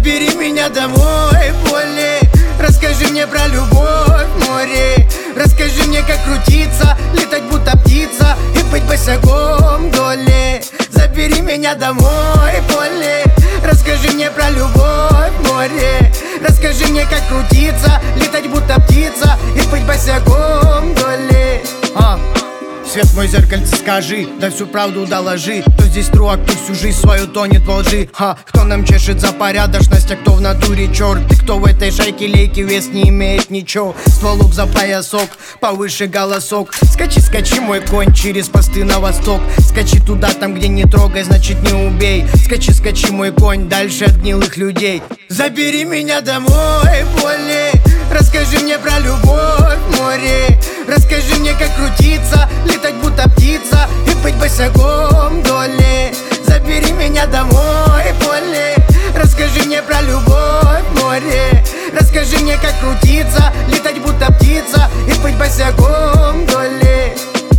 Забери меня домой, Полли. Расскажи мне про любовь, море. Расскажи мне, как крутиться, летать будто птица и быть босиком доли. Забери меня домой, Полли. Расскажи мне про любовь, море. Расскажи мне, как крутиться, летать будто птица и быть босиком доли. Свет мой зеркальце, скажи, да всю правду доложи. Кто здесь тру, а кто всю жизнь свою тонет во лжи. Кто нам чешет за порядочность, а кто в натуре черт. И кто в этой шайке лейки вес не имеет ничего. Стволок за поясок, повыше голосок. Скачи, скачи, мой конь, через посты на восток. Скачи туда, там где не трогай, значит не убей. Скачи, скачи, мой конь, дальше от гнилых людей. Забери меня домой, Полли. Расскажи мне про любовь, море. Расскажи мне, как крутиться, летать будто птица и быть босиком доли. Забери меня домой, Полли. Расскажи мне про любовь, море. Расскажи мне, как крутиться, летать будто птица и быть босиком доли.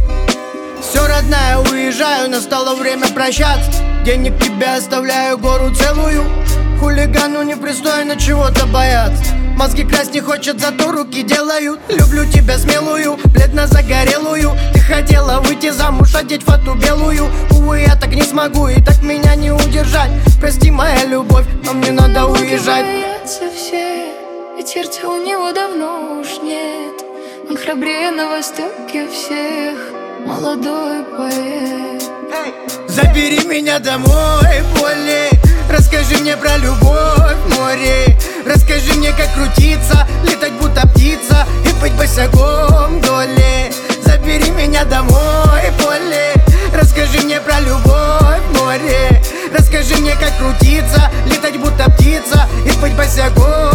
Все, родная, уезжаю, настало время прощаться. Денег тебе оставляю, гору целую. Хулигану непристойно чего-то бояться. Мозги красть не хочет, зато руки делают. Люблю тебя смелую, бледно-загорелую. Ты хотела выйти замуж, одеть фату белую. Увы, я так не смогу, и так меня не удержать. Прости, моя любовь, но мне надо уезжать. Боятся все, ведь сердца у него давно уж нет. Он храбрее на востоке всех, молодой поэт. Забери меня домой, Полли. Расскажи мне про любовь, море. Расскажи мне, как крутиться, летать будто птица и быть босиком доли. Забери меня домой, Полли. Расскажи мне про любовь, море. Расскажи мне, как крутиться, летать будто птица и быть босиком